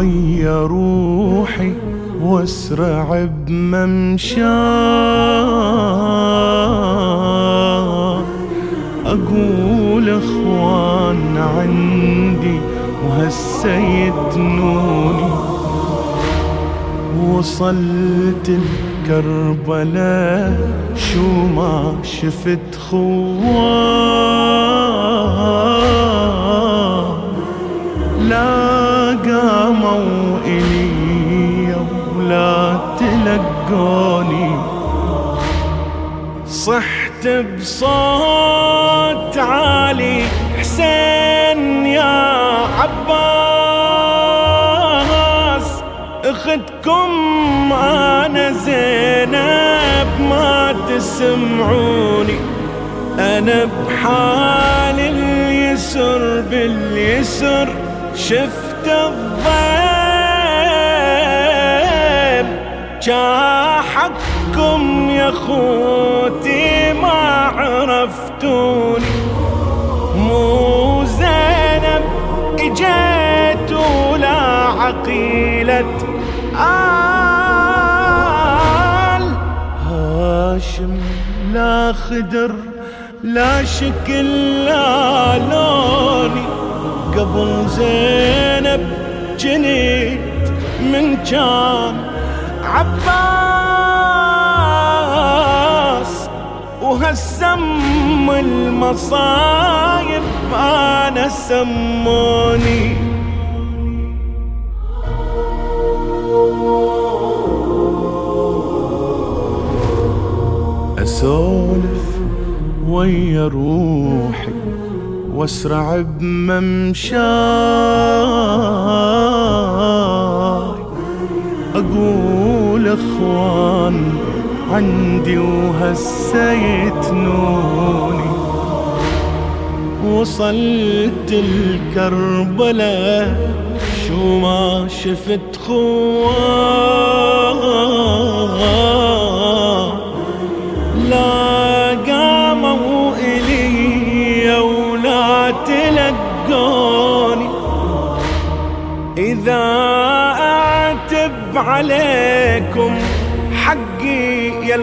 ويا روحي واسرع بممشاه، اقول اخوان عندي وهسه يتنوني. وصلت الكربلاء شو ما شفت خوان، لا قاموا إلي ولا تلقوني. صحت بصوت عالي حسين يا عباس، اختكم انا زينب ما تسمعوني. انا بحال اليسر باليسر شفت الضيم، جا حقكم يا خوتي ما عرفتوني. مو زينب اجيت ولا عقيلة آل هاشم، لا خدر لا شكل لا لوني. قبل زينب جنيت من كان عباس، وهالسم المصايب انا سموني. اسولف ويا روحي واسرع بممشاي، اقول اخوان عندي وهسه يتنوني. وصلت الكربلاء شو ما شفت خوان، لا قاموا إلي ولا تلقوني. إذا أعتب عليكم حقي يا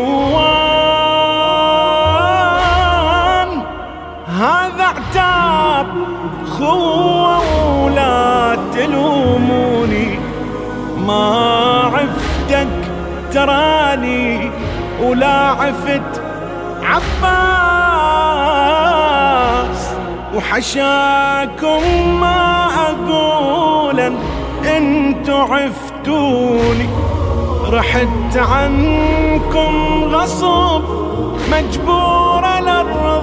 الخوان، هذا عتاب خوة ولا تلوموني. ما عفتك تراني ولا عفت عباس، وحشاكم ما أقولا انتو عفتوني. رحت عنكم غصب مجبورة لأرض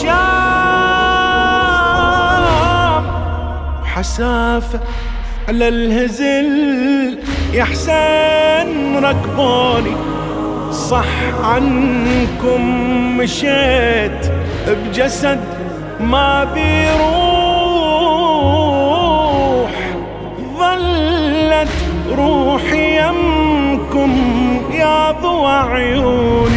الشام، حسافة على الهزل يا حسين ركبوني. صح عنكم مشيت بجسد ما بيروح، ظلت روحي يمكم يا ضوى عيوني.